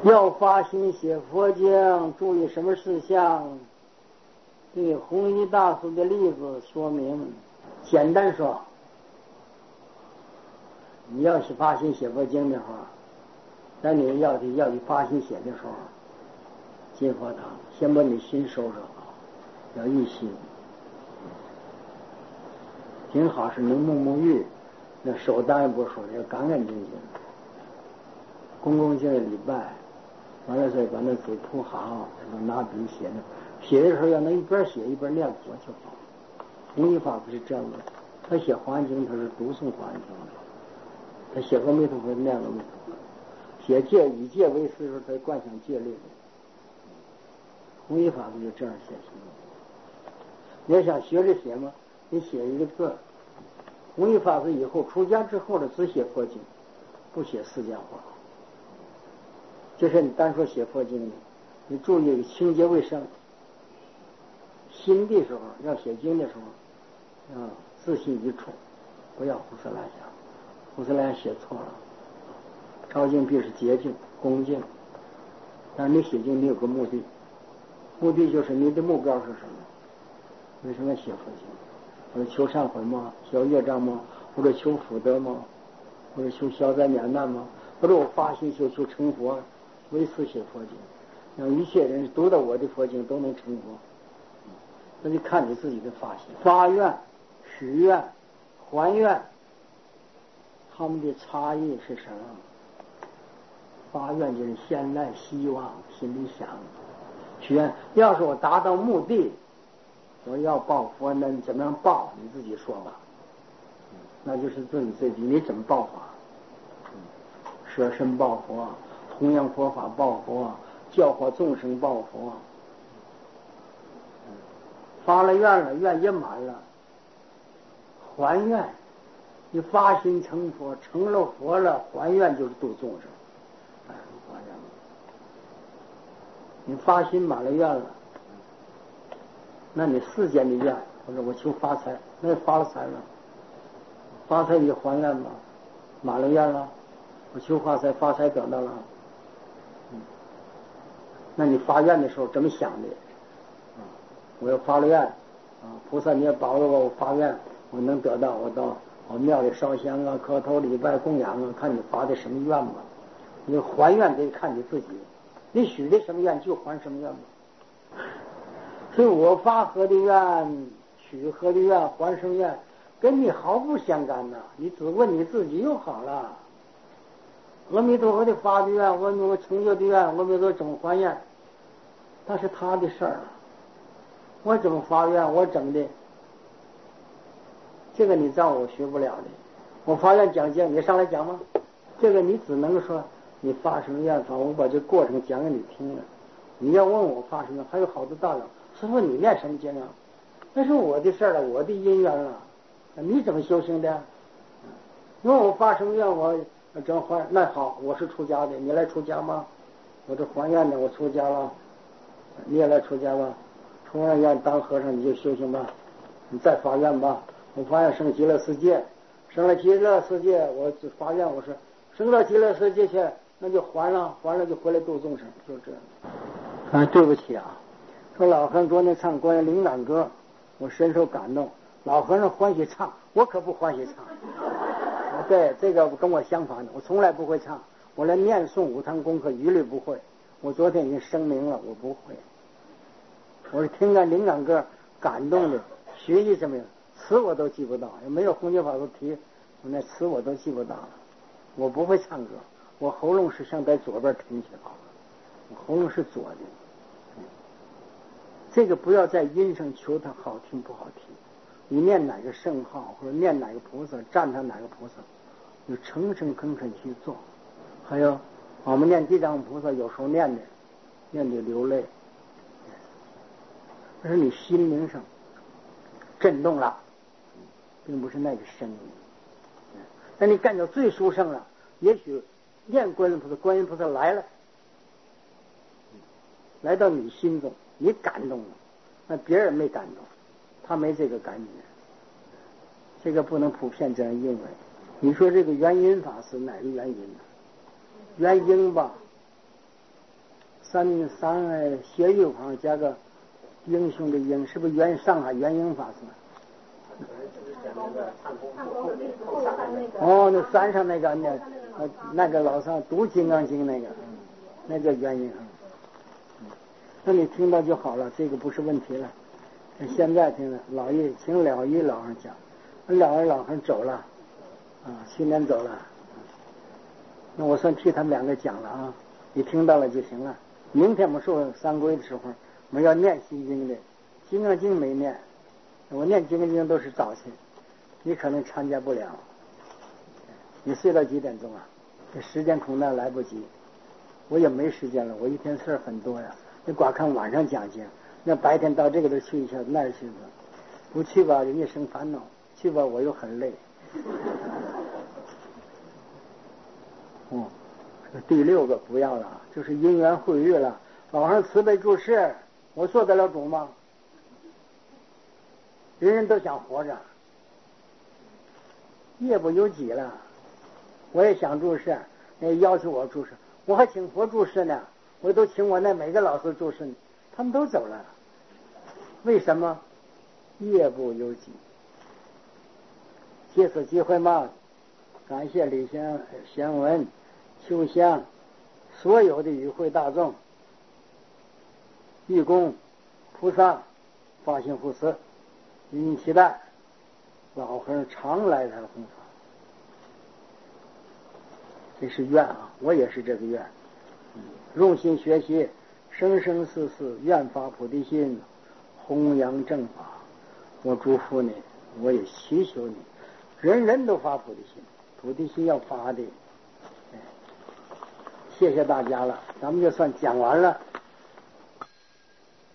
要发心写佛经，注意什么事项？对弘一大师的例子说明。简单说，你要是发心写佛经的话，那你要去发心写的时候，进佛堂先把你心收拾好，要一心。挺好是能沐沐浴，那手当然不说了，要干干净净，恭恭敬敬礼拜，完了再把那纸铺好，然后拿笔写的，写的时候要能一边写一边念佛就好。弘一法不是这样的，他写华经他是读诵华经的，他写阿弥陀佛念阿弥陀佛，写戒以戒为师的时候他观想戒律的。弘一法不就这样写行吗？你要想学着写吗？你写一个字。弘一法师以后出家之后的只写佛经，不写世间话。就是你单说写佛经的，你注意清洁卫生。心的时候要写经的时候，自信一处，不要胡思乱想。胡思乱想写错了。抄经必是洁净恭敬，但是你写经你有个目的，目的就是你的目标是什么？为什么写佛经？或者求忏悔吗？消业障吗？或者求福德吗？或者求消灾免难吗？或者我发心求成佛，为此写佛经，让一切人读到我的佛经都能成佛。那就看你自己的发心、发愿、许愿、还愿，他们的差异是什么？发愿就是现在希望，心里想；许愿，要是我达到目的，我要报佛，那你怎么样报？你自己说吧。那就是自己你怎么报法？舍身报佛，弘扬佛法报佛，教化众生报佛。发了愿了，愿也满了，还愿。你发心成佛，成了佛了，还愿就是度众生。还愿。你发心满了愿了。那你世间的愿，或者我求发财，那也发了财了，发财你还愿吗？满了愿了，我求发财，发财得到了。那你发愿的时候怎么想的？我要发了愿，菩萨你也保佑我发愿，我能得到，我到我庙里烧香啊，磕头礼拜供养啊，看你发的什么愿吧。你还愿得看你自己，你许的什么愿就还什么愿吧。所以我发何的愿，许何的愿，还什么愿，跟你毫不相干呐。你只问你自己就好了。阿弥陀佛的发的愿，阿弥陀佛成就的愿，阿弥陀佛怎么还愿，那是他的事儿。我怎么发愿，我整的，这个你让我学不了的。我发愿讲经，你上来讲吗？这个你只能说你发什么愿法，我把这过程讲给你听了。你要问我发什么，还有好多大佬，师父你念什么经啊？那是我的事儿了，我的因缘了。你怎么修行的？问我发什么愿，我真还。那好，我是出家的，你来出家吗？我这还愿的，我出家了，你也来出家吧。出完愿当和尚，你就修行吧。你再发愿吧，我发愿升极乐世界，升了极乐世界，我就发愿，我说升到极乐世界去，那就还了，还了就回来度众生，就这样。对不起啊，说老和尚昨天唱关于灵感歌，我深受感动。老和尚欢喜唱，我可不欢喜唱。对，这个跟我相反的，我从来不会唱，我连念诵五堂功课一律不会。我昨天已经声明了，我不会。我是听了灵感歌感动的，学习什么呀？词我都记不到，也没有弘法都提，我那词我都记不到了。我不会唱歌，我喉咙是向在左边挺起来了，我喉咙是左的。这个不要在音上求它好听不好听，你念哪个圣号或者念哪个菩萨，赞叹哪个菩萨，你诚诚恳恳去做。还有我们念地藏菩萨，有时候念的流泪，那是你心灵上震动了，并不是那个声音。那你感到最殊胜了，也许念观音菩萨，观音菩萨来了，来到你心中，你感动了，那别人没感动，他没这个感觉。这个不能普遍这样认为。你说这个原因法是哪个原因呢？原因吧， 三斜玉旁加个英雄的英，是不是上海元英法师？哦，那山上那个老上读《金刚经》那个元英。那你听到就好了，这个不是问题了。现在听了请了一老上讲，老上走了，去年走了，那我算替他们两个讲了啊，你听到了就行了。明天我们说三归的时候，我们要念心经的，金刚经没念，我念金刚经都是早晨，你可能参加不了。你睡到几点钟啊？这时间恐怕来不及，我也没时间了，我一天事儿很多呀。你光看晚上讲经，那白天到这个都去一下，那儿去吧，不去吧人家生烦恼，去吧我又很累。第6个不要了，就是因缘会遇了。老上慈悲注释，我做得了主吗？人人都想活着，业不由己了。我也想注释，要求我注释，我还请佛注释呢，我都请我那每个老师注释呢，他们都走了。为什么？业不由己。借此机会嘛，感谢李贤文、秋香，所有的与会大众、义工、菩萨发心护持，殷期待老和尚常来台弘法。这是愿啊，我也是这个愿，用心学习，生生世世愿发菩提心，弘扬正法。我祝福你，我也祈求你，人人都发菩提心，菩提心要发的。谢谢大家了，咱们就算讲完了。